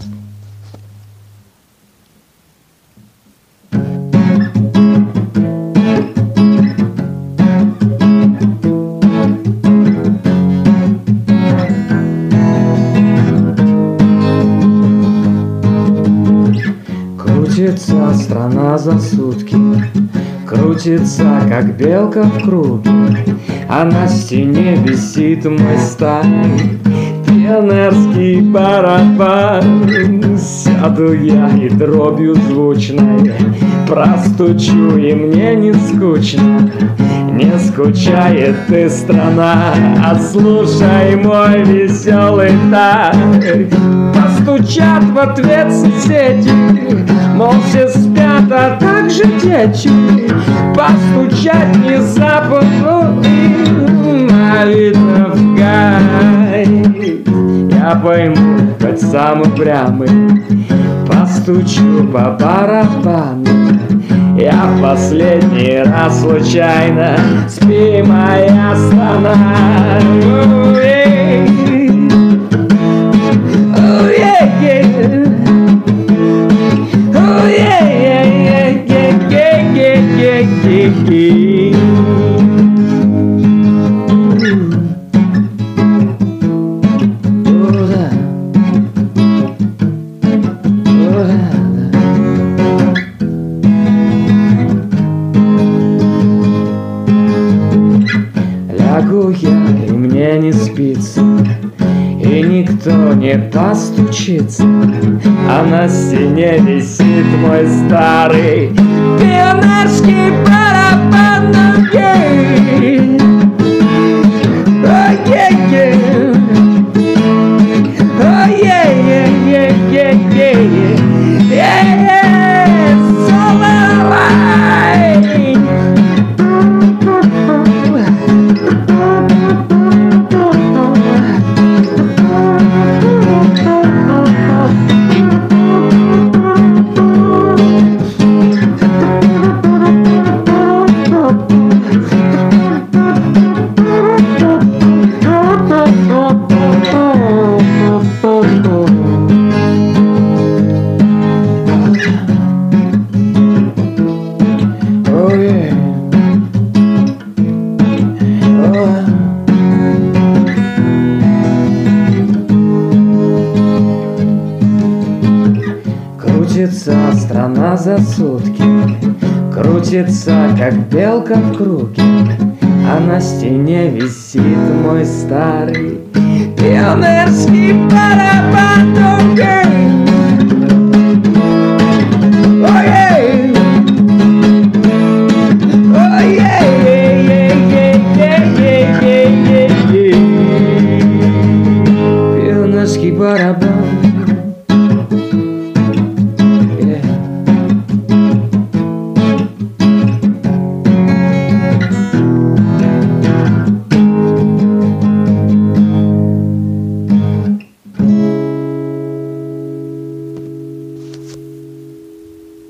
Крутится страна за сутки, крутится, как белка в круге, а на стене висит мой старый пионерский барабан. Сяду я и дробью звучной простучу, и мне не скучно. Не скучает и страна, а слушай мой веселый так. Постучат в ответ соседи, мол, все спят, а так же дети. Постучать не забудут, а видно в гай. Я пойму, хоть самый упрямый, постучу по барабану. Я в последний раз случайно, спи, моя страна. Лягу я, и мне не спится, и никто не постучится, а на стене висит мой старый пионерский барабан. Крутится страна за сутки, крутится, как белка в круге, а на стене висит мой старый пионерский барабан.